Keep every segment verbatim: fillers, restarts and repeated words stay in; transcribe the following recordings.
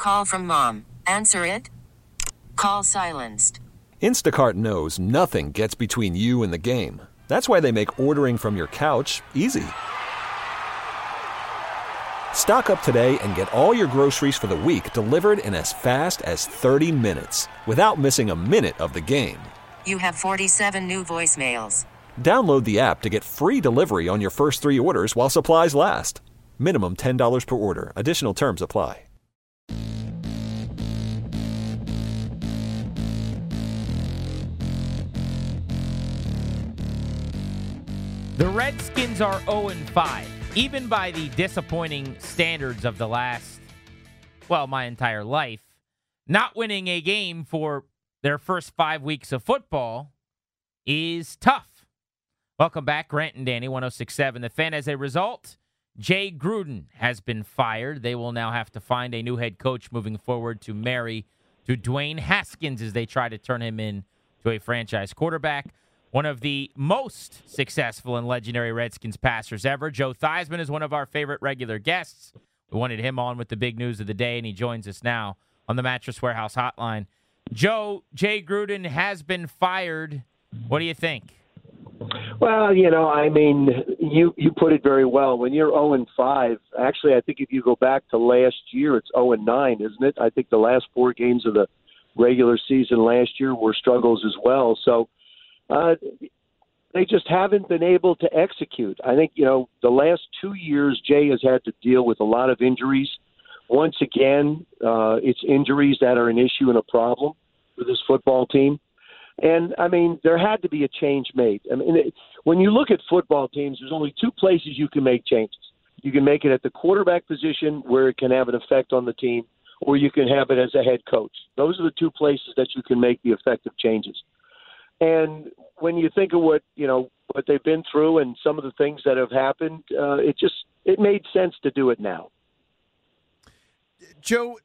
Call from mom. Answer it. Call silenced. Instacart knows nothing gets between you and the game. That's why they make ordering from your couch easy. Stock up today and get all your groceries for the week delivered in as fast as thirty minutes without missing a minute of the game. You have forty-seven new voicemails. Download the app to get free delivery on your first three orders while supplies last. Minimum ten dollars per order. Additional terms apply. The Redskins are oh and five, even by the disappointing standards of the last, well, my entire life. Not winning a game for their first five weeks of football is tough. Welcome back, Grant and Danny, one oh six point seven. The Fan. As a result, Jay Gruden has been fired. They will now have to find a new head coach moving forward to marry to Dwayne Haskins as they try to turn him in to a franchise quarterback. One of the most successful and legendary Redskins passers ever. Joe Theismann is one of our favorite regular guests. We wanted him on with the big news of the day, and he joins us now on the Mattress Warehouse Hotline. Joe, Jay Gruden has been fired. What do you think? Well, you know, I mean, you, you put it very well. When you're oh and five, actually, I think if you go back to last year, it's oh and nine, isn't it? I think the last four games of the regular season last year were struggles as well. So, Uh, they just haven't been able to execute. I think, you know, the last two years, Jay has had to deal with a lot of injuries. Once again, uh, it's injuries that are an issue and a problem for this football team. And, I mean, there had to be a change made. I mean, it, when you look at football teams, there's only two places you can make changes. You can make it at the quarterback position where it can have an effect on the team, or you can have it as a head coach. Those are the two places that you can make the effective changes. And when you think of what, you know, what they've been through and some of the things that have happened, uh, it just, it made sense to do it now. Joe,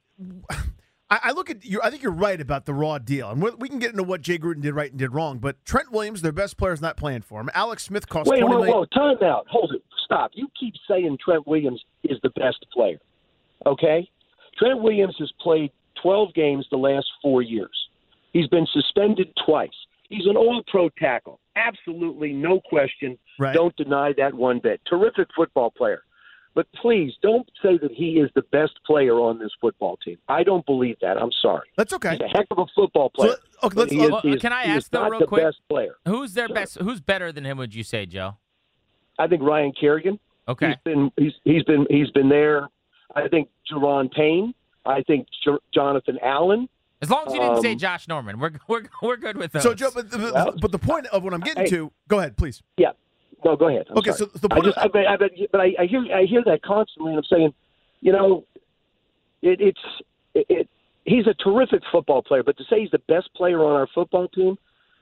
I look at you, I think you're right about the raw deal. And we can get into what Jay Gruden did right and did wrong, but Trent Williams, their best player, is not playing for him. Alex Smith cost Wait, twenty whoa, million whoa, time out. Hold it. Stop. You keep saying Trent Williams is the best player. Okay? Trent Williams has played twelve games the last four years. He's been suspended twice. He's an all-pro tackle. Absolutely, no question. Right. Don't deny that one bit. Terrific football player. But please, don't say that he is the best player on this football team. I don't believe that. I'm sorry. That's okay. He's a heck of a football player. So, okay, let's, he is, well, he is, can I he ask is though, not real the quick? best player. Who's their Sure. best? Who's better than him? Would you say, Joe? I think Ryan Kerrigan. Okay. He's been he's he's been he's been there. I think Jerron Payne. I think J- Jonathan Allen. As long as you didn't Um, say Josh Norman, we're we're we're good with those. So, Joe, but, but, Well, but the point of what I'm getting hey. to, go ahead, please. Yeah. No, go ahead. I'm Okay, sorry. so the I point just, of- I, bet, I bet, but I, I hear, I hear that constantly, and I'm saying, you know, it, it's, it, it, he's a terrific football player, but to say he's the best player on our football team,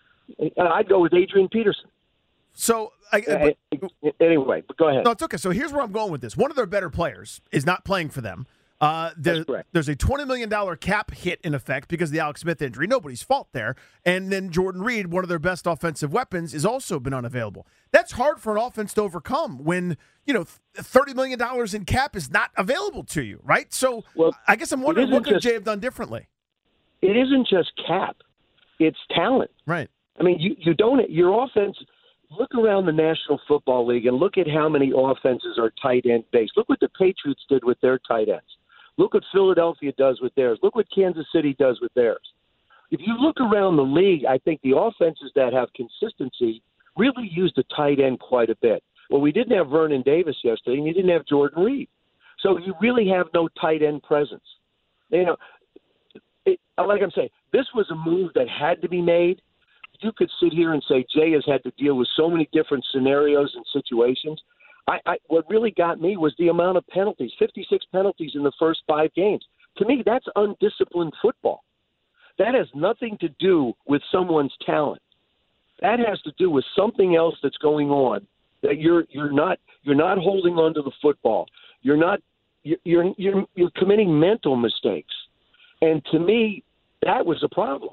I'd go with Adrian Peterson. So, I, but, Uh, anyway, but go ahead. no, it's okay. So here's where I'm going with this. One of their better players is not playing for them. Uh, there, That's correct. There's a twenty million dollars cap hit in effect because of the Alex Smith injury. Nobody's fault there. And then Jordan Reed, one of their best offensive weapons, is also been unavailable. That's hard for an offense to overcome when, you know, thirty million dollars in cap is not available to you, right? So Well, I guess I'm wondering it what isn't could just- Jay have done differently? It isn't just cap; it's talent. Right. I mean, you, you don't. Your offense. Look around the National Football League and look at how many offenses are tight end based. Look what the Patriots did with their tight ends. Look what Philadelphia does with theirs. Look what Kansas City does with theirs. If you look around the league, I think the offenses that have consistency really use the tight end quite a bit. Well, we didn't have Vernon Davis yesterday, and you didn't have Jordan Reed. So you really have no tight end presence. You know, it, like I'm saying, this was a move that had to be made. You could sit here and say Jay has had to deal with so many different scenarios and situations. I, I, what really got me was the amount of penalties, fifty-six penalties in the first five games. To me, that's undisciplined football. That has nothing to do with someone's talent. That has to do with something else that's going on. That you're you're not you're not holding on to the football. You're not you're you're you're, you're committing mental mistakes. And to me, that was a problem.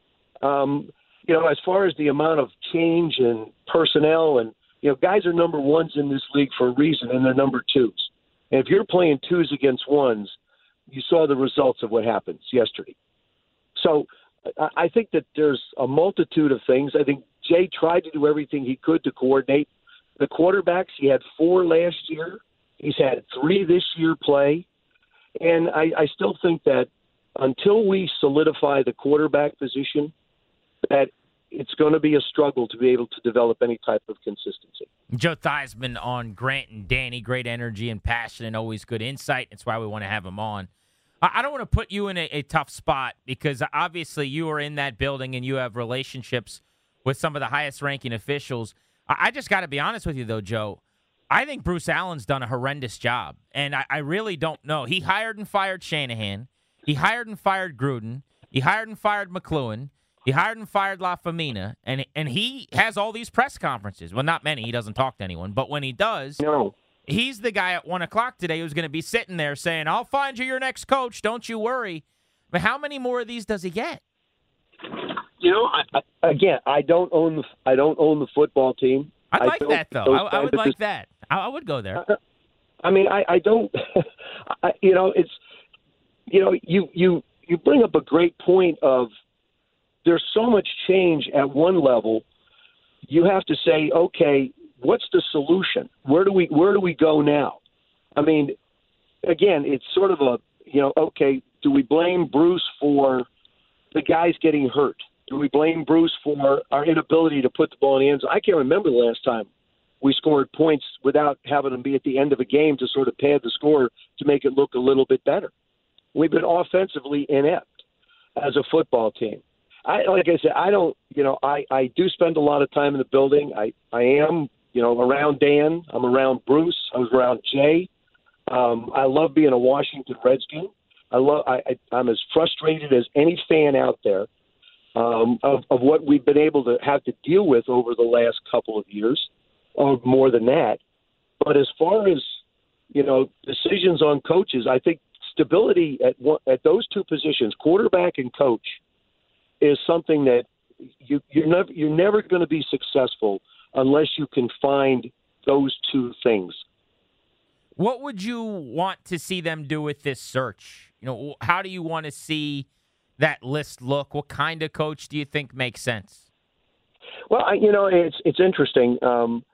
Um, you know, as far as the amount of change and personnel, and you know, guys are number ones in this league for a reason, and they're number twos. And if you're playing twos against ones, you saw the results of what happened yesterday. So I, I think that there's a multitude of things. I think Jay tried to do everything he could to coordinate the quarterbacks. He had four last year. He's had three this year play. And I, I still think that until we solidify the quarterback position, that it's going to be a struggle to be able to develop any type of consistency. Joe Theismann on Grant and Danny, great energy and passion and always good insight. That's why we want to have him on. I don't want to put you in a, a tough spot because obviously you are in that building and you have relationships with some of the highest-ranking officials. I just got to be honest with you, though, Joe. I think Bruce Allen's done a horrendous job, and I, I really don't know. He hired and fired Shanahan. He hired and fired Gruden. He hired and fired McLuhan. He hired and fired LaFemina, and and he has all these press conferences. Well, not many. He doesn't talk to anyone, but when he does, no. He's the guy at one o'clock today who's going to be sitting there saying, I'll find you your next coach. Don't you worry. But how many more of these does he get? You know, I, I, again, I don't own the I don't own the football team. I'd like that, though. I, I would like this, that. I, I would go there. I, I mean, I, I don't, I, you know, it's, you know, you, you, you bring up a great point of there's so much change at one level. You have to say, okay, what's the solution? Where do we where do we go now? I mean, again, it's sort of a, you know, okay, do we blame Bruce for the guys getting hurt? Do we blame Bruce for our inability to put the ball in the end zone? I can't remember the last time we scored points without having them be at the end of a game to sort of pad the score to make it look a little bit better. We've been offensively inept as a football team. I, like I said, I don't, you know, I, I do spend a lot of time in the building. I, I am, you know, around Dan. I'm around Bruce. I was around Jay. Um, I love being a Washington Redskin. I love. I, I, I'm as frustrated as any fan out there um, of, of what we've been able to have to deal with over the last couple of years, or more than that. But as far as, you know, decisions on coaches, I think stability at one, at those two positions, quarterback and coach, is something that you, you're never you're never going to be successful unless you can find those two things. What would you want to see them do with this search? You know, how do you want to see that list look? What kind of coach do you think makes sense? Well, I, you know, it's it's interesting. Um,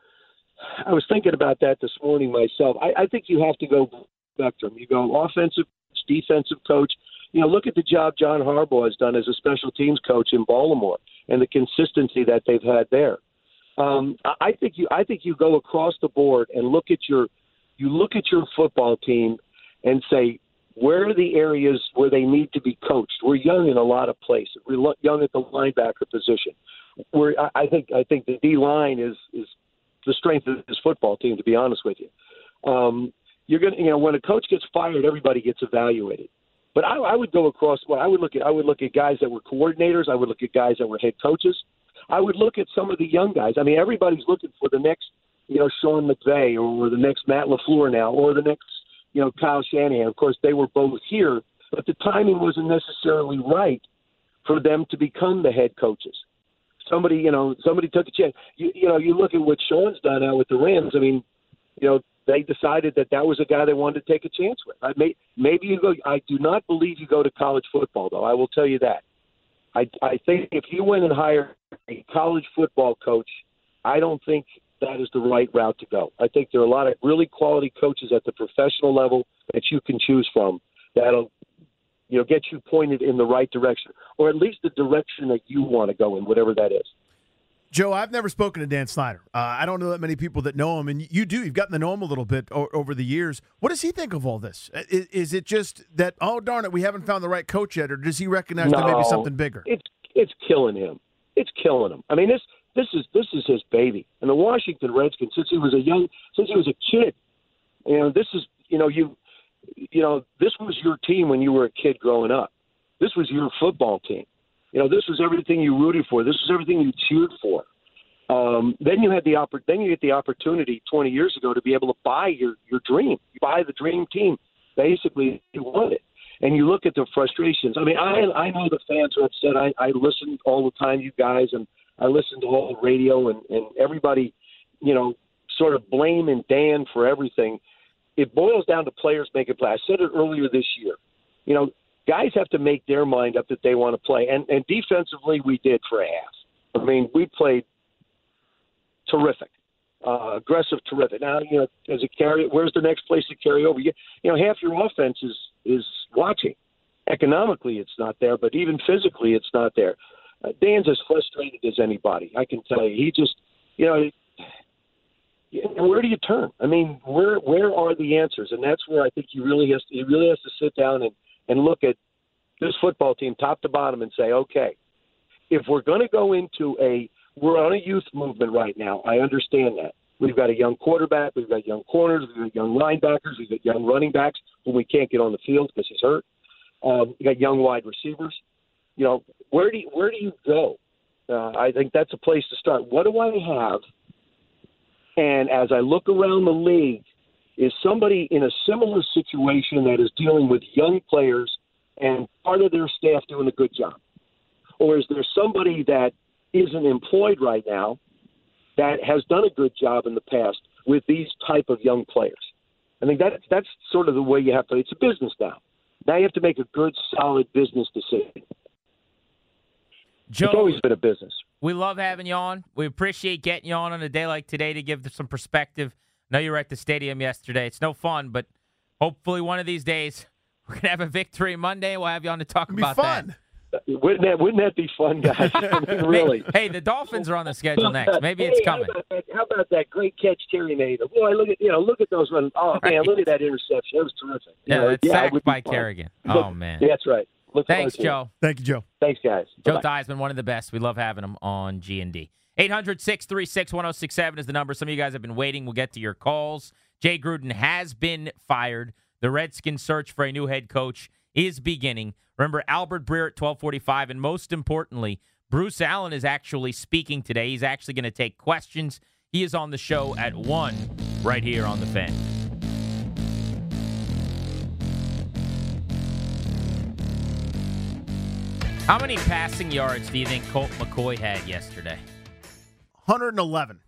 I was thinking about that this morning myself. I, I think you have to go spectrum. You go offensive, defensive coach. You know, look at the job John Harbaugh has done as a special teams coach in Baltimore and the consistency that they've had there. Um, I think you I think you go across the board and look at your you look at your football team and say, where are the areas where they need to be coached? We're young in a lot of places. We're young at the linebacker position. We're, I think I think the D line is is the strength of this football team, to be honest with you. Um, you're gonna you know when a coach gets fired, everybody gets evaluated. But I, I would go across. Well, I would look at I would look at guys that were coordinators. I would look at guys that were head coaches. I would look at some of the young guys. I mean, everybody's looking for the next, you know, Sean McVay or the next Matt LaFleur now, or the next, you know, Kyle Shanahan. Of course, they were both here, but the timing wasn't necessarily right for them to become the head coaches. Somebody, you know, somebody took a chance. You, you know, you look at what Sean's done now with the Rams. I mean, you know, they decided that that was a guy they wanted to take a chance with. I may, maybe you go. I do not believe you go to college football, though. I will tell you that. I, I think if you went and hired a college football coach, I don't think that is the right route to go. I think there are a lot of really quality coaches at the professional level that you can choose from that'll, you know, get you pointed in the right direction, or at least the direction that you want to go in, whatever that is. Joe, I've never spoken to Dan Snyder. Uh, I don't know that many people that know him, and you do. You've gotten to know him a little bit o- over the years. What does he think of all this? Is, is it just that, oh, darn it, we haven't found the right coach yet, or does he recognize no, there may be something bigger? It's it's killing him. It's killing him. I mean, this this is this is his baby. And the Washington Redskins, since he was a young, since he was a kid, you know, this is, you know, you, you know, this was your team when you were a kid growing up. This was your football team. You know, this was everything you rooted for. This was everything you cheered for. Um, then you had the oppor- Then you get the opportunity twenty years ago to be able to buy your, your dream. You buy the dream team. Basically, you want it. And you look at the frustrations. I mean, I I know the fans are upset. I, I listen all the time, you guys, and I listen to all the radio and, and everybody, you know, sort of blaming Dan for everything. It boils down to players making plays. I said it earlier this year. You know, guys have to make their mind up that they want to play. And, and defensively, we did for a half. I mean, we played terrific, uh, aggressive, terrific. Now, you know, as a carry, where's the next place to carry over? You, you know, half your offense is, is watching. Economically, it's not there, but even physically, it's not there. Uh, Dan's as frustrated as anybody, I can tell you. He just, you know, where do you turn? I mean, where where are the answers? And that's where I think he really has to, he really has to sit down and, and look at this football team top to bottom and say, okay, if we're going to go into a we're on a youth movement right now. I understand that. We've got a young quarterback. We've got young corners. We've got young linebackers. We've got young running backs who we can't get on the field because he's hurt. Um, we got young wide receivers. You know, where do you, where do you go? Uh, I think that's a place to start. What do I have? And as I look around the league, is somebody in a similar situation that is dealing with young players and part of their staff doing a good job? Or is there somebody that isn't employed right now that has done a good job in the past with these type of young players? I think that that's sort of the way you have to. It's a business now. Now you have to make a good, solid business decision. Joe, it's always been a business. We love having you on. We appreciate getting you on on a day like today to give some perspective. I know you were at the stadium yesterday. It's no fun, but hopefully one of these days we're going to have a victory Monday. We'll have you on to talk It'd be about fun. that. Wouldn't that wouldn't that be fun, guys? I mean, really. Hey, hey, the Dolphins are on the schedule next. Maybe hey, it's coming. How about, that, how about that great catch Terry made? Boy, look at you know, look at those runs. Oh right. man, look at that interception. It was terrific. Yeah, you know, it's yeah, sacked it would by be fun. Kerrigan. Look, Oh man. Yeah, that's right. Look Thanks, forward to Joe. Thank you, Joe. Thanks, guys. Joe Bye-bye. Theismann, one of the best. We love having him on G and D. eight hundred, six three six, one oh six seven is the number. Some of you guys have been waiting. We'll get to your calls. Jay Gruden has been fired. The Redskins' search for a new head coach is beginning. Remember, Albert Breer at twelve forty-five, and most importantly, Bruce Allen is actually speaking today. He's actually going to take questions. He is on the show at one right here on The Fan. How many passing yards do you think Colt McCoy had yesterday? one hundred eleven.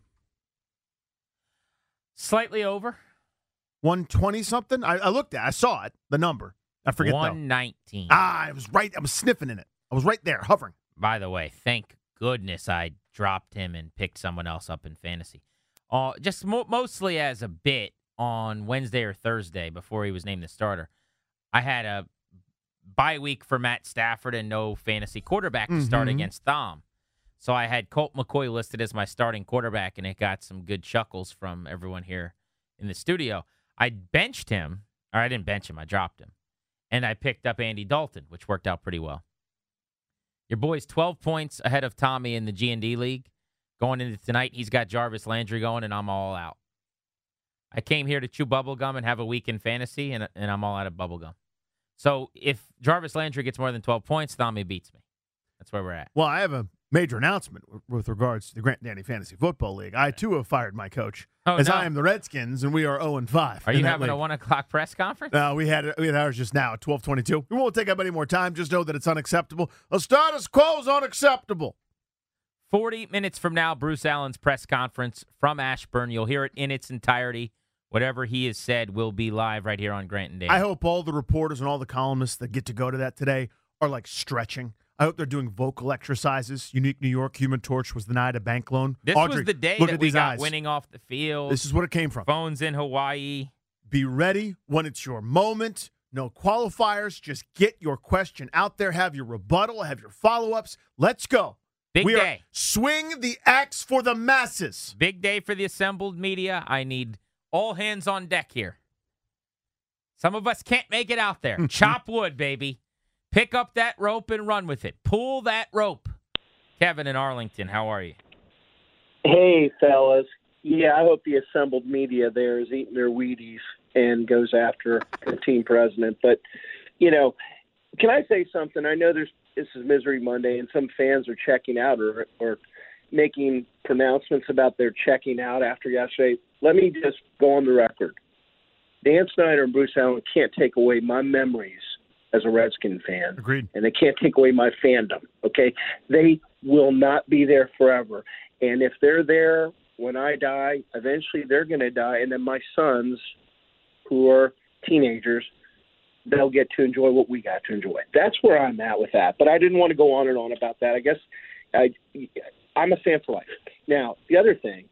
Slightly over. one twenty something? I, I looked at it. I saw it, the number. I forget one nineteen. though. Ah, I was right. I was sniffing in it. I was right there, hovering. By the way, thank goodness I dropped him and picked someone else up in fantasy. Uh, just mo- mostly as a bit on Wednesday or Thursday before he was named the starter. I had a bye week for Matt Stafford and no fantasy quarterback to start Mhm. against Thom. So I had Colt McCoy listed as my starting quarterback, and it got some good chuckles from everyone here in the studio. I benched him, or I didn't bench him, I dropped him. And I picked up Andy Dalton, which worked out pretty well. Your boy's twelve points ahead of Tommy in the G and D League. Going into tonight, he's got Jarvis Landry going, and I'm all out. I came here to chew bubblegum and have a week in fantasy, and, and I'm all out of bubblegum. So if Jarvis Landry gets more than twelve points, Tommy beats me. That's where we're at. Well, I have a major announcement with regards to the Grant Danny Fantasy Football League. I, too, have fired my coach, Oh, as no. I am the Redskins, and we are oh and five. Are in you that having a league. one o'clock press conference? No, we had we had ours just now at twelve twenty-two. We won't take up any more time. Just know that it's unacceptable. The status quo is unacceptable. forty minutes from now, Bruce Allen's press conference from Ashburn. You'll hear it in its entirety. Whatever he has said will be live right here on Grant and Danny. I hope all the reporters and all the columnists that get to go to that today are like stretching. I hope they're doing vocal exercises. Unique New York, Human Torch was denied a bank loan. This Audrey, was the day look that at we these got eyes. winning off the field. This is what it came from. Phones in Hawaii. Be ready when it's your moment. No qualifiers. Just get your question out there. Have your rebuttal. Have your follow-ups. Let's go. Big we day. Are swing the axe for the masses. Big day for the assembled media. I need all hands on deck here. Some of us can't make it out there. Chop wood, baby. Pick up that rope and run with it. Pull that rope. Kevin in Arlington, how are you? Hey, fellas. Yeah, I hope the assembled media there is eating their Wheaties and goes after the team president. But, you know, can I say something? I know there's this is Misery Monday, and some fans are checking out or, or making pronouncements about their checking out after yesterday. Let me just go on the record. Dan Snyder and Bruce Allen can't take away my memories as a Redskin fan. Agreed. And they can't take away my fandom, okay? They will not be there forever. And if they're there when I die, eventually they're going to die. And then my sons, who are teenagers, they'll get to enjoy what we got to enjoy. That's where I'm at with that. But I didn't want to go on and on about that. I guess I, I'm a fan for life. Now, the other thing,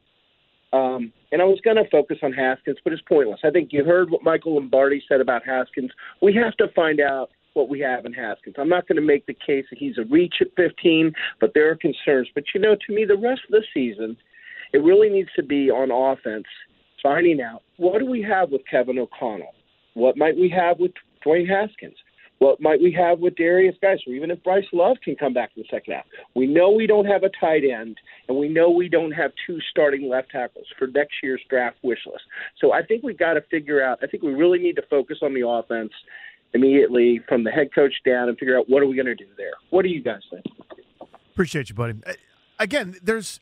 um, and I was going to focus on Haskins, but it's pointless. I think you heard what Michael Lombardi said about Haskins. We have to find out what we have in Haskins. I'm not going to make the case that he's a reach at fifteen, but there are concerns. But, you know, to me, the rest of the season, it really needs to be on offense, finding out what do we have with Kevin O'Connell? What might we have with Dwayne Haskins? What might we have with Darius Geis, or even if Bryce Love can come back in the second half? We know we don't have a tight end, and we know we don't have two starting left tackles for next year's draft wish list. So I think we've got to figure out – I think we really need to focus on the offense immediately from the head coach down and figure out what are we going to do there. What do you guys think? Appreciate you, buddy. Again, there's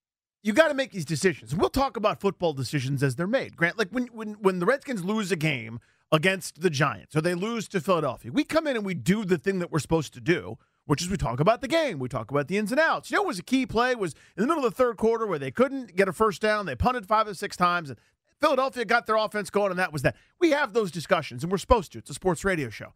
– you got to make these decisions. We'll talk about football decisions as they're made. Grant, like when when when the Redskins lose a game – against the Giants, or they lose to Philadelphia, we come in and we do the thing that we're supposed to do, which is we talk about the game. We talk about the ins and outs. You know what was a key play? Was in the middle of the third quarter where they couldn't get a first down. They punted five or six times, and Philadelphia got their offense going, and that was that. We have those discussions, and we're supposed to. It's a sports radio show.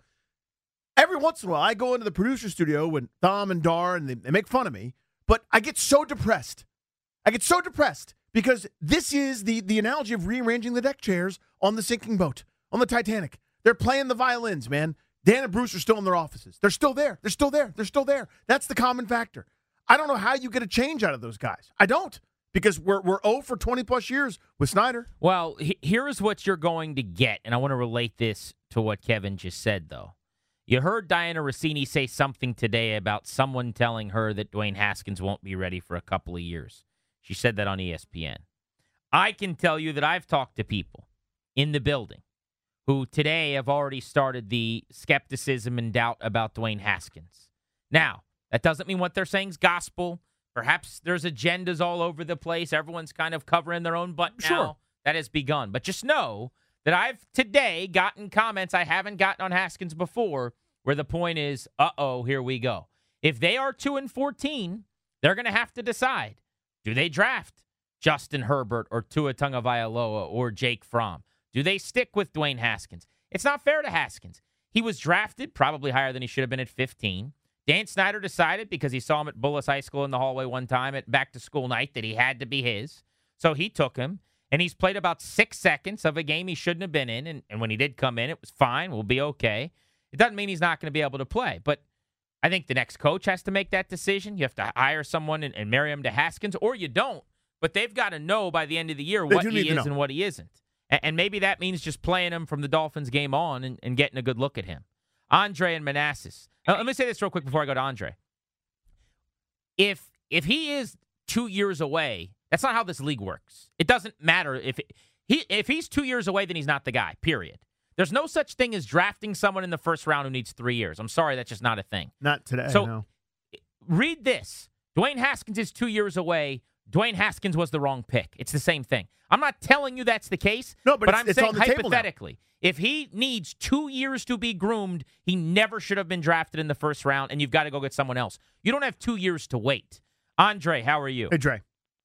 Every once in a while, I go into the producer studio when Dom and Dar, and they, they make fun of me, but I get so depressed. I get so depressed because this is the, the analogy of rearranging the deck chairs on the sinking boat. On the Titanic. They're playing the violins, man. Dan and Bruce are still in their offices. They're still there. They're still there. They're still there. That's the common factor. I don't know how you get a change out of those guys. I don't. Because we're we're oh for twenty-plus years with Snyder. Well, he, here's what you're going to get, and I want to relate this to what Kevin just said, though. You heard Diana Rossini say something today about someone telling her that Dwayne Haskins won't be ready for a couple of years. She said that on E S P N. I can tell you that I've talked to people in the building who today have already started the skepticism and doubt about Dwayne Haskins. Now, that doesn't mean what they're saying is gospel. Perhaps there's agendas all over the place. Everyone's kind of covering their own butt now. Sure. That has begun. But just know that I've today gotten comments I haven't gotten on Haskins before where the point is, uh-oh, here we go. If they are two and fourteen, they're going to have to decide. Do they draft Justin Herbert or Tua Tagovailoa or Jake Fromm? Do they stick with Dwayne Haskins? It's not fair to Haskins. He was drafted probably higher than he should have been at fifteen. Dan Snyder decided because he saw him at Bullis High School in the hallway one time at back-to-school night that he had to be his. So he took him, and he's played about six seconds of a game he shouldn't have been in, and, and when he did come in, it was fine. We'll be okay. It doesn't mean he's not going to be able to play, but I think the next coach has to make that decision. You have to hire someone and, and marry him to Haskins, or you don't. But they've got to know by the end of the year They what do he need to is know. and what he isn't. And maybe that means just playing him from the Dolphins game on and, and getting a good look at him. Andre and Manassas. Now, let me say this real quick before I go to Andre. If if he is two years away, that's not how this league works. It doesn't matter. If it, he if he's two years away, then he's not the guy, period. There's no such thing as drafting someone in the first round who needs three years. I'm sorry, that's just not a thing. Not today, So no. read this. Dwayne Haskins is two years away. Dwayne Haskins was the wrong pick. It's the same thing. I'm not telling you that's the case, No, but it's- I'm it's saying on the table now. hypothetically, if he needs two years to be groomed, he never should have been drafted in the first round, and you've got to go get someone else. You don't have two years to wait. Andre, how are you? Hey, Dre.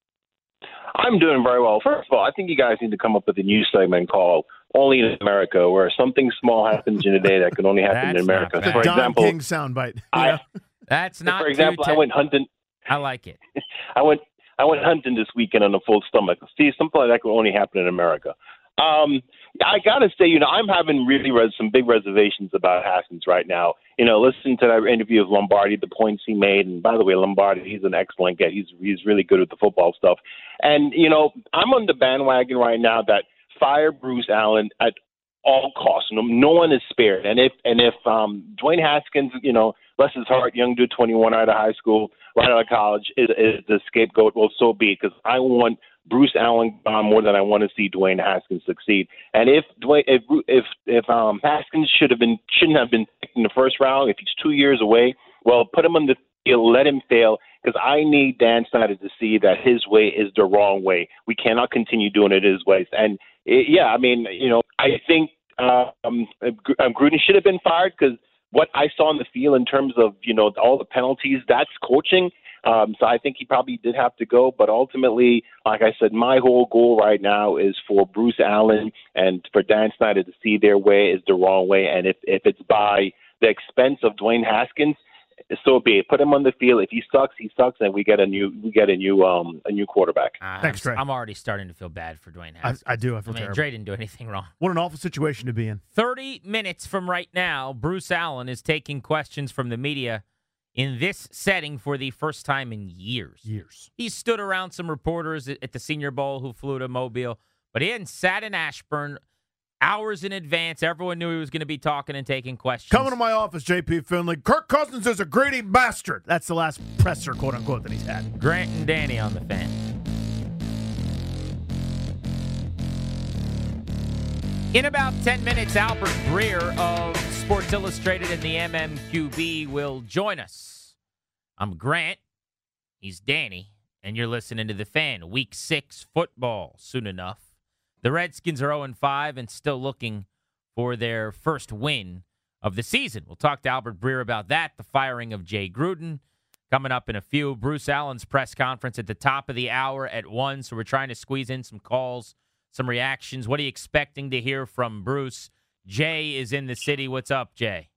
I'm doing very well. First of all, I think you guys need to come up with a new segment called Only in America, where something small happens in a day that can only happen in That's America. not So, bad. for Don example, King soundbite. You I, know? That's not for example, too I went hunting. I like it. I went I went hunting this weekend on a full stomach. See, something like that can only happen in America. Um, I gotta say, you know, I'm having really res- some big reservations about Haskins right now. You know, listening to that interview of Lombardi, the points he made, and by the way, Lombardi, he's an excellent guy. He's he's really good at the football stuff. And you know, I'm on the bandwagon right now that fire Bruce Allen at all costs. No, no one is spared. And if and if um, Dwayne Haskins, you know, bless his heart, young dude, twenty-one, out of high school, right out of college, is, is the scapegoat, well, so be it. Because I want Bruce Allen gone more than I want to see Dwayne Haskins succeed. And if Dwayne, if if if um, Haskins should have been shouldn't have been picked in the first round, if he's two years away, well, put him on the field, let him fail. Because I need Dan Snyder to see that his way is the wrong way. We cannot continue doing it his ways. And it, yeah, I mean, you know, I think uh, um, Gruden should have been fired because what I saw in the field in terms of, you know, all the penalties, that's coaching. Um, so I think he probably did have to go. But ultimately, like I said, my whole goal right now is for Bruce Allen and for Dan Snyder to see their way is the wrong way. And if, if it's by the expense of Dwayne Haskins, so be it. Put him on the field. If he sucks, he sucks, and we get a new we get a new um a new quarterback. Uh, Thanks, Trey. I'm already starting to feel bad for Dwayne I, Haskins. I do. I feel I mean, terrible. Dre didn't do anything wrong. What an awful situation to be in. thirty minutes from right now, Bruce Allen is taking questions from the media in this setting for the first time in years. Years. He stood around some reporters at at the Senior Bowl who flew to Mobile, but he hadn't sat in Ashburn hours in advance. Everyone knew he was going to be talking and taking questions. Coming to my office, J P Finley. Kirk Cousins is a greedy bastard. That's the last presser, quote unquote, that he's had. Grant and Danny on the Fan. In about ten minutes, Albert Breer of Sports Illustrated and the M M Q B will join us. I'm Grant. He's Danny. And you're listening to The Fan. Week six football soon enough. The Redskins are oh and five and still looking for their first win of the season. We'll talk to Albert Breer about that, the firing of Jay Gruden. Coming up in a few, Bruce Allen's press conference at the top of the hour at one, so we're trying to squeeze in some calls, some reactions. What are you expecting to hear from Bruce? Jay is in the city. What's up, Jay?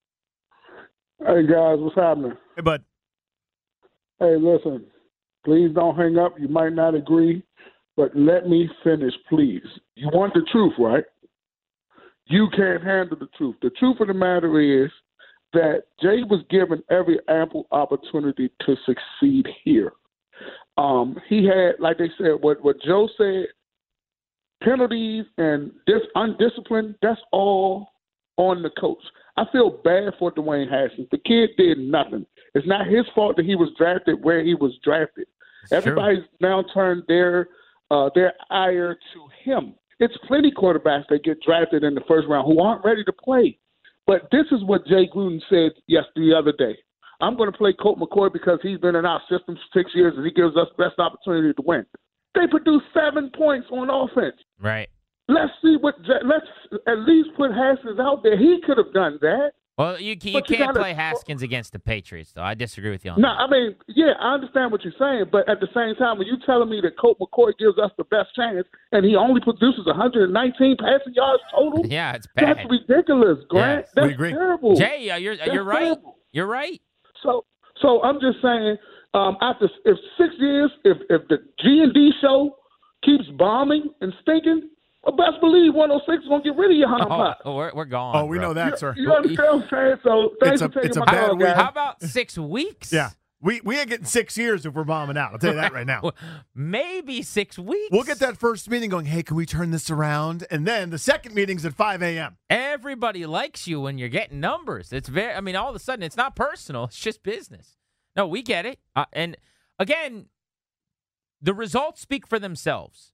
Hey, guys, what's happening? Hey, bud. Hey, listen, please don't hang up. You might not agree, but let me finish, please. You want the truth, right? You can't handle the truth. The truth of the matter is that Jay was given every ample opportunity to succeed here. Um, he had, like they said, what, what Joe said, penalties and dis- undisciplined, that's all on the coach. I feel bad for Dwayne Haskins. The kid did nothing. It's not his fault that he was drafted where he was drafted. Everybody's now turned their uh, their ire to him. It's plenty quarterbacks that get drafted in the first round who aren't ready to play. But this is what Jay Gruden said yesterday, the other day. I'm going to play Colt McCoy because he's been in our system for six years and he gives us the best opportunity to win. They produced seven points on offense. Right. Let's see what. Let's at least put Haskins out there. He could have done that. Well, you, you But can't you gotta- play Haskins against the Patriots, though. I disagree with you on No, that. I mean, yeah, I understand what you're saying, but at the same time, when you're telling me that Colt McCoy gives us the best chance and he only produces one hundred nineteen passing yards total, Yeah, it's bad. that's ridiculous, Grant. Yes. That's We agree. terrible. Jay, uh, you're That's you're right. terrible. You're right. So, so I'm just saying, um, after if six years, if if the G and D show keeps bombing and stinking, well, best believe one oh six is gonna get rid of your Hunter Oh, Pot. oh, we're we're gone. Oh, we bro. know that, You, sir. you understand what I'm saying? So thanks It's a- for taking it's a my bad call, week. guys. How about six weeks? Yeah. We we ain't getting six years if we're bombing out. I'll tell you that right now. Maybe six weeks. We'll get that first meeting going, hey, can we turn this around? And then the second meeting's at five a.m. Everybody likes you when you're getting numbers. It's very, I mean, all of a sudden, it's not personal. It's just business. No, we get it. Uh, and again, the results speak for themselves.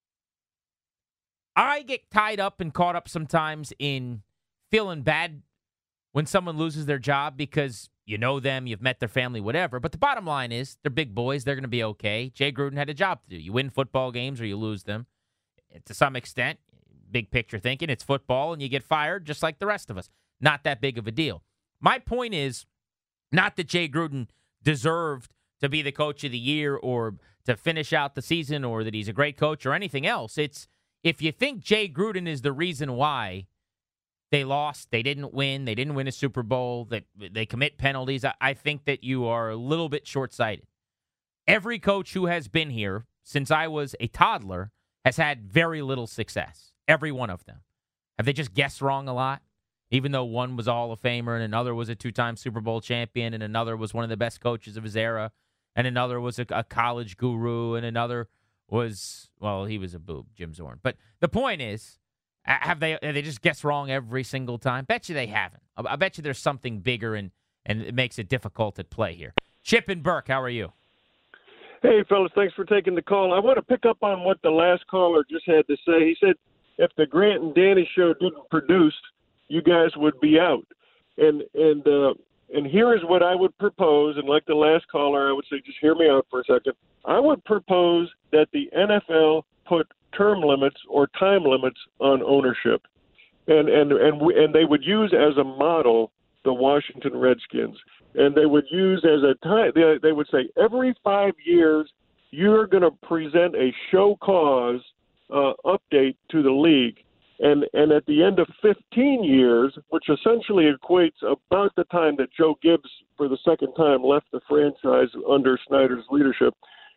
I get tied up and caught up sometimes in feeling bad when someone loses their job because you know them, you've met their family, whatever. But the bottom line is they're big boys. They're going to be okay. Jay Gruden had a job to do. You win football games or you lose them. To some extent, big picture thinking, it's football and you get fired just like the rest of us. Not that big of a deal. My point is not that Jay Gruden deserved to be the coach of the year or to finish out the season or that he's a great coach or anything else. It's if you think Jay Gruden is the reason why they lost, they didn't win, they didn't win a Super Bowl, that they commit penalties, I, I think that you are a little bit short-sighted. Every coach who has been here since I was a toddler has had very little success. Every one of them. Have they just guessed wrong a lot? Even though one was a Hall of Famer and another was a two-time Super Bowl champion and another was one of the best coaches of his era and another was a, a college guru and another was, well, he was a boob, Jim Zorn. But the point is, have they have they just guessed wrong every single time? Bet you they haven't. I, I bet you there's something bigger and, and it makes it difficult at play here. Chip and Burke, how are you? Hey, fellas, thanks for taking the call. I want to pick up on what the last caller just had to say. He said if the Grant and Danny show didn't produce, you guys would be out. And and uh, and here is what I would propose, and like the last caller, I would say just hear me out for a second. I would propose that the N F L put term limits or time limits on ownership. And and and, we, and they would use as a model the Washington Redskins. And they would use as a time, they, they would say, every five years, you're going to present a show cause uh, update to the league. And and at the end of fifteen years, which essentially equates about the time that Joe Gibbs, for the second time, left the franchise under Snyder's leadership,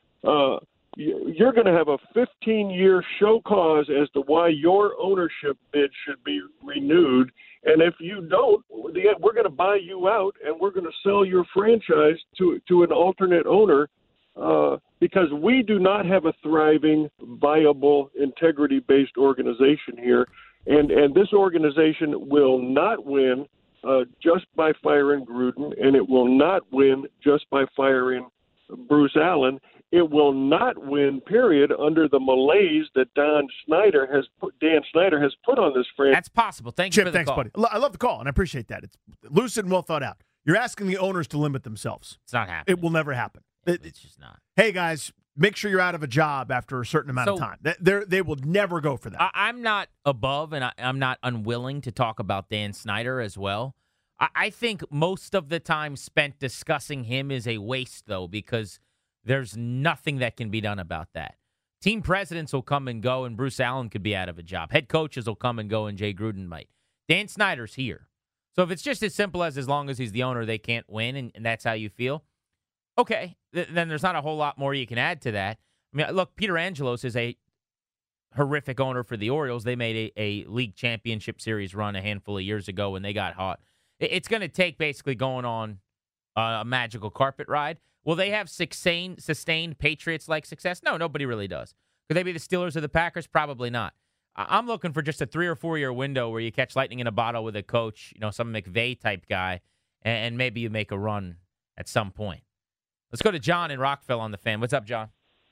uh, you're going to have a fifteen-year show cause as to why your ownership bid should be renewed. And if you don't, we're going to buy you out, and we're going to sell your franchise to to an alternate owner. Uh, because we do not have a thriving, viable, integrity-based organization here. And, and this organization will not win uh, just by firing Gruden, and it will not win just by firing Bruce Allen. It will not win, period, under the malaise that Don Snyder has put, Dan Snyder has put on this franchise. That's possible. Thank Chip, you for the thanks, call. buddy. I love the call, and I appreciate that. It's lucid and well thought out. You're asking the owners to limit themselves. It's not happening. It will never happen. It's just not. Hey, guys, make sure you're out of a job after a certain amount So- of time. They they will never go for that. I, I'm not above and I, I'm not unwilling to talk about Dan Snyder as well. I, I think most of the time spent discussing him is a waste, though, because there's nothing that can be done about that. Team presidents will come and go, and Bruce Allen could be out of a job. Head coaches will come and go, and Jay Gruden might. Dan Snyder's here. So if it's just as simple as as long as he's the owner, they can't win, and, and that's how you feel, okay, th- then there's not a whole lot more you can add to that. I mean, look, Peter Angelos is a horrific owner for the Orioles. They made a, a league championship series run a handful of years ago when they got hot. It, it's going to take basically going on uh, a magical carpet ride. Will they have sustained, sustained Patriots-like success? No, nobody really does. Could they be the Steelers or the Packers? Probably not. I- I'm looking for just a three- or four-year window where you catch lightning in a bottle with a coach, you know, some McVay-type guy, and, and maybe you make a run at some point. Let's go to John in Rockville on the Fan. What's up, John?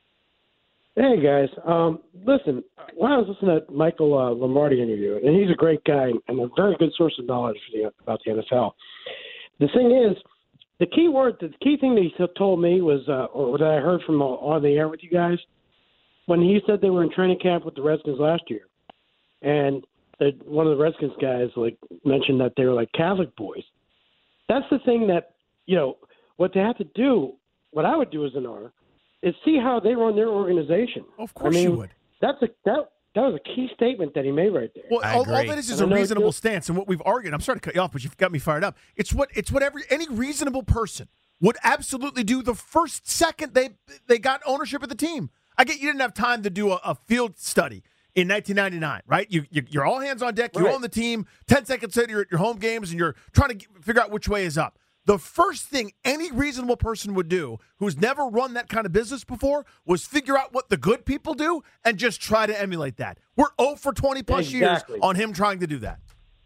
Hey, guys. Um, listen, when I was listening to Michael uh, Lombardi interview, and he's a great guy and a very good source of knowledge for the, about the N F L. The thing is, the key word, the key thing that he told me was, uh, or that I heard from on the air with you guys, when he said they were in training camp with the Redskins last year, and that one of the Redskins guys like mentioned that they were like Catholic boys. That's the thing that, you know, what they have to do. What I would do as an owner is see how they run their organization. Of course I mean, you would. That's a that that was a key statement that he made right there. Well, all, all that is is a And I know reasonable it's- stance, and what we've argued. I'm sorry to cut you off, but you've got me fired up. It's what it's what every any reasonable person would absolutely do the first second they they got ownership of the team. I get you didn't have time to do a, a field study in nineteen ninety-nine, right? You, you you're all hands on deck. You Right. own the team. Ten seconds later, you're at your home games, and you're trying to get, figure out which way is up. The first thing any reasonable person would do who's never run that kind of business before was figure out what the good people do and just try to emulate that. We're zero for twenty plus Exactly. years on him trying to do that.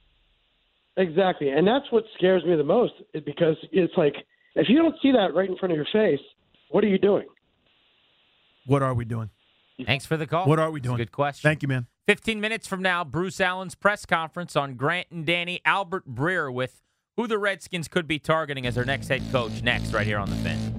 Exactly, and that's what scares me the most, is because it's like if you don't see that right in front of your face, what are you doing? What are we doing? Thanks for the call. What are we doing? Good question. Thank you, man. fifteen minutes from now, Bruce Allen's press conference on Grant and Danny. Albert Breer with who the Redskins could be targeting as their next head coach next right here on the Fan.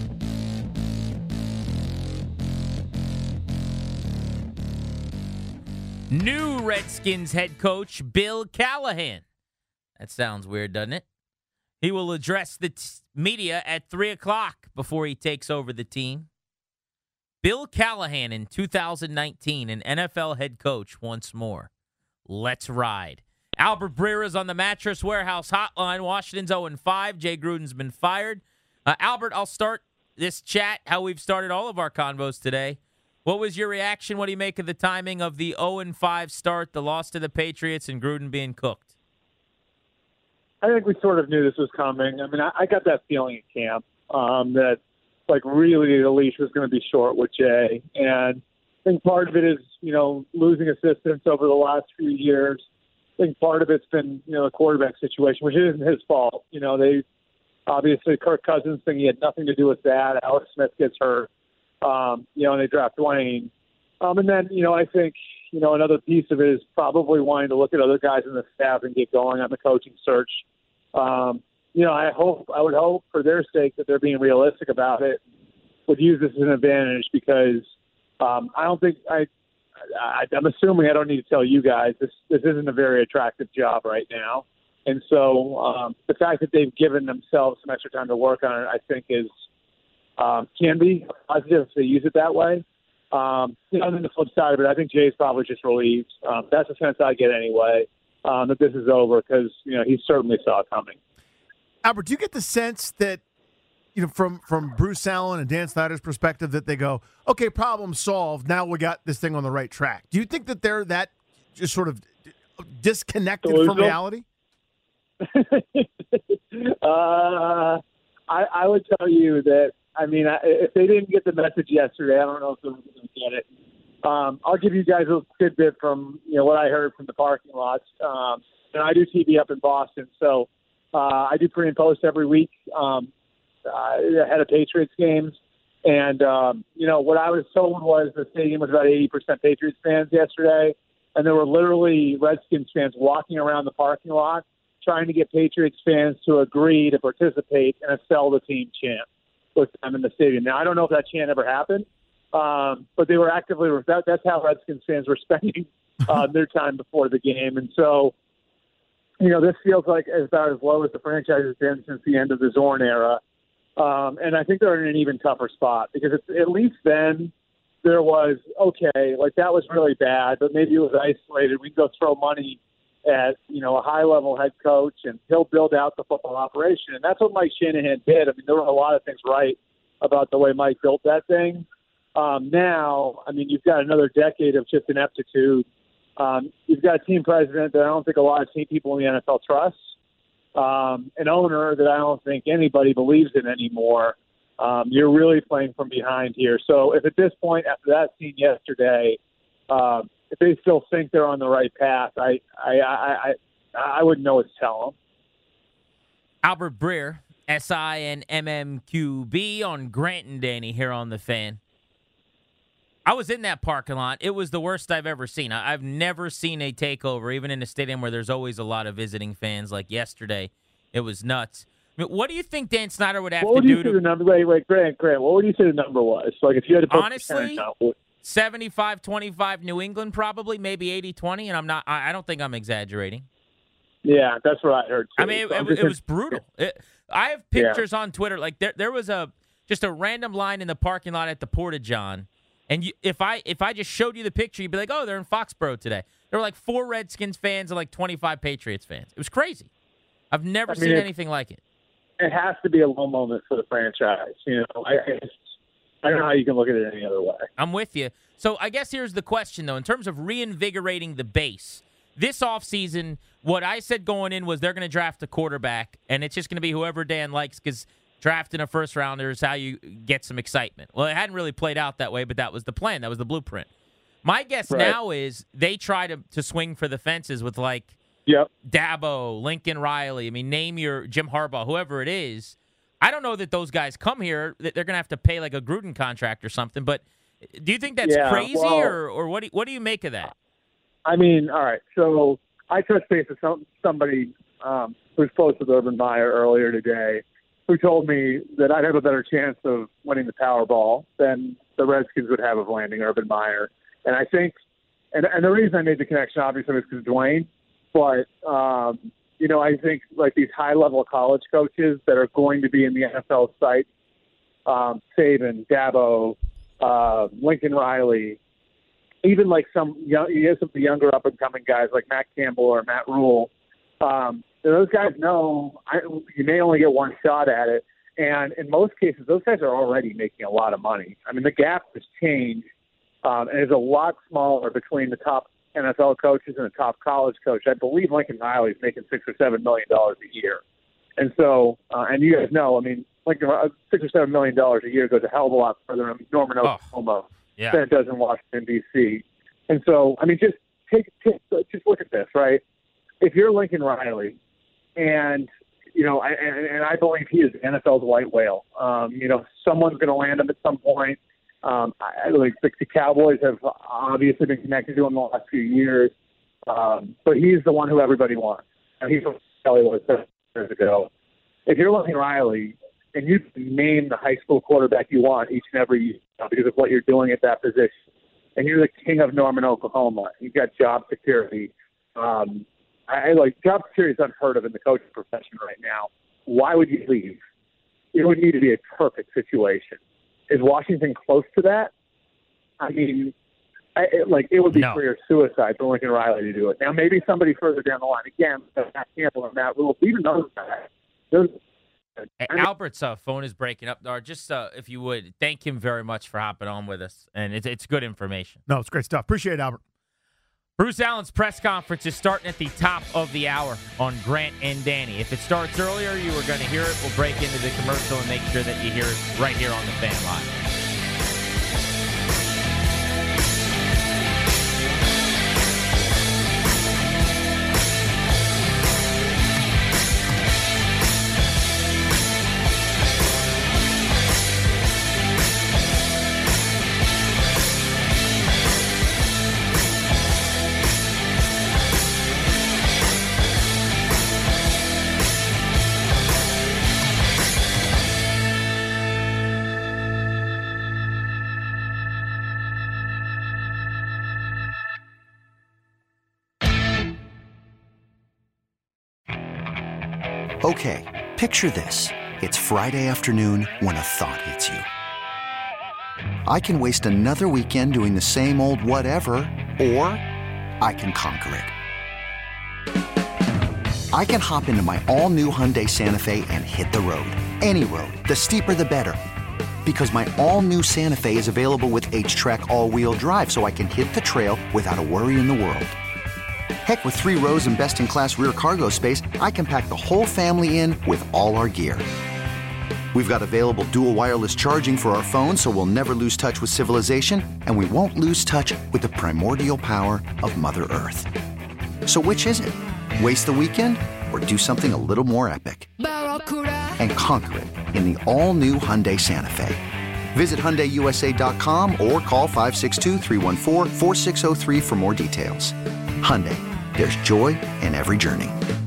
New Redskins head coach Bill Callahan. That sounds weird, doesn't it? He will address the t- media at three o'clock before he takes over the team. Bill Callahan in two thousand nineteen, an N F L head coach once more. Let's ride. Albert Breer is on the Mattress Warehouse hotline. Washington's oh and five. Jay Gruden's been fired. Uh, Albert, I'll start this chat how we've started all of our convos today. What was your reaction? What do you make of the timing of the oh and five start, the loss to the Patriots, and Gruden being cooked? I think we sort of knew this was coming. I mean, I, I got that feeling at camp um, that, like, really the leash was going to be short with Jay. And I think part of it is, you know, losing assistants over the last few years. I think part of it's been, you know, the quarterback situation, which isn't his fault. You know, they obviously Kirk Cousins thing, he had nothing to do with that. Alex Smith gets hurt, um, you know, and they draft Dwayne. Um, and then, you know, I think, you know, another piece of it is probably wanting to look at other guys in the staff and get going on the coaching search. Um, you know, I hope, I would hope for their sake that they're being realistic about it, would use this as an advantage because um, I don't think I, I, I'm assuming I don't need to tell you guys this. This isn't a very attractive job right now. And so um, the fact that they've given themselves some extra time to work on it, I think, is um, can be positive if they use it that way. Um, you know, and then the flip side of it, I think Jay's probably just relieved. Um, that's the sense I get anyway, um, that this is over because, you know, he certainly saw it coming. Albert, do you get the sense that, you know, from, from Bruce Allen and Dan Snyder's perspective that they go, okay, problem solved, now we got this thing on the right track? Do you think that they're that just sort of disconnected from reality? uh, I, I would tell you that, I mean, I, if they didn't get the message yesterday, I don't know if they're going to get it. Um, I'll give you guys a tidbit from, you know, what I heard from the parking lots. Um, and I do T V up in Boston, so uh, I do pre and post every week um, uh, ahead of Patriots games. And, um, you know, what I was told was the stadium was about eighty percent Patriots fans yesterday, and there were literally Redskins fans walking around the parking lot trying to get Patriots fans to agree to participate in a sell the team chant with them in the stadium. Now, I don't know if that chant ever happened, um, but they were actively that, – that's how Redskins fans were spending uh, their time before the game. And so, you know, this feels like about as low as the franchise has been since the end of the Zorn era. Um, and I think they're in an even tougher spot because it's, at least then there was, okay, like that was really bad, but maybe it was isolated. We can go throw money at, you know, a high-level head coach, and he'll build out the football operation. And that's what Mike Shanahan did. I mean, there were a lot of things right about the way Mike built that thing. Um, now, I mean, you've got another decade of just ineptitude. Um, you've got a team president that I don't think a lot of team people in the N F L trust, um, an owner that I don't think anybody believes in anymore. Um, you're really playing from behind here. So if at this point, after that scene yesterday, um, if they still think they're on the right path, I I I, I, I wouldn't know what to tell them. Albert Breer, S I N M M Q B on Grant and Danny here on The Fan. I was in that parking lot. It was the worst I've ever seen. I, I've never seen a takeover, even in a stadium where there's always a lot of visiting fans like yesterday. It was nuts. I mean, what do you think Dan Snyder would have what to would do you to... say the number, wait, wait, Grant, Grant, what would you say the number was? Like, if you had to put honestly, seventy-five twenty-five New England, probably, maybe eighty twenty, and I'm not. I, I don't think I'm exaggerating. Yeah, that's what I heard, too. I mean, it, so it, it was brutal. It, I have pictures yeah. on Twitter. Like, there there was a just a random line in the parking lot at the Porta-John, and you, if I if I just showed you the picture, you'd be like, oh, they're in Foxborough today. There were like four Redskins fans and like twenty-five Patriots fans. It was crazy. I've never I mean, seen anything like it. It has to be a low moment for the franchise. You know, I, I, just, I don't know how you can look at it any other way. I'm with you. So I guess here's the question, though. In terms of reinvigorating the base, this offseason, what I said going in was they're going to draft a quarterback, and it's just going to be whoever Dan likes because drafting a first-rounder is how you get some excitement. Well, it hadn't really played out that way, but that was the plan. That was the blueprint. My guess right. now is they try to, to swing for the fences with, like, Yep. Dabo, Lincoln Riley. I mean, name your Jim Harbaugh, whoever it is. I don't know that those guys come here. They're going to have to pay like a Gruden contract or something. But do you think that's yeah, crazy, well, or, or what do you, what do you make of that? I mean, all right. So I touched base with some, somebody um, who's close with Urban Meyer earlier today, who told me that I'd have a better chance of winning the Powerball than the Redskins would have of landing Urban Meyer. And I think, and, and the reason I made the connection, obviously, was because Dwayne. But, um, you know, I think like these high-level college coaches that are going to be in the N F L site, um, Saban, Dabo, uh, Lincoln Riley, even like some young, some of the younger up-and-coming guys like Matt Campbell or Matt Rule, um, those guys know I, you may only get one shot at it. And in most cases, those guys are already making a lot of money. I mean, the gap has changed, um, and it's a lot smaller between the top N F L coaches and a top college coach. I believe Lincoln Riley is making six or seven million dollars a year, and so uh, and you guys know, I mean, Lincoln uh, six or seven million dollars a year goes a hell of a lot further in Norman, Oklahoma, oh, yeah. than it does in Washington D C. And so, I mean, just take, take just look at this, right? If you're Lincoln Riley, and you know, I, and, and I believe he is N F L's white whale. Um, you know, someone's going to land him at some point. Um, I, like the, the Cowboys have obviously been connected to him the last few years, um, but he's the one who everybody wants. And he's what Kelly was years ago. If you're Lincoln Riley and you name the high school quarterback you want each and every year because of what you're doing at that position, and you're the king of Norman, Oklahoma, you've got job security, um, I like job security is unheard of in the coaching profession right now. Why would you leave? It would need to be a perfect situation. Is Washington close to that? I mean, I, it, like it would be no. career suicide for Lincoln Riley to do it. Now, maybe somebody further down the line. Again, Matt Campbell and Matt Rule, even those guys. Those, I mean, Albert's uh, phone is breaking up. Dar, just uh, if you would, thank him very much for hopping on with us. And it's, it's good information. No, it's great stuff. Appreciate it, Albert. Bruce Allen's press conference is starting at the top of the hour on Grant and Danny. If it starts earlier, you are going to hear it. We'll break into the commercial and make sure that you hear it right here on the Fan Live. Okay, picture this. It's Friday afternoon when a thought hits you. I can waste another weekend doing the same old whatever, or I can conquer it. I can hop into my all-new Hyundai Santa Fe and hit the road. Any road. The steeper, the better. Because my all-new Santa Fe is available with H-Track all-wheel drive, so I can hit the trail without a worry in the world. Heck, with three rows and best-in-class rear cargo space, I can pack the whole family in with all our gear. We've got available dual wireless charging for our phones, so we'll never lose touch with civilization, and we won't lose touch with the primordial power of Mother Earth. So which is it? Waste the weekend or do something a little more epic? And conquer it in the all-new Hyundai Santa Fe. Visit Hyundai U S A dot com or call five six two, three one four, four six zero three for more details. Hyundai, there's joy in every journey.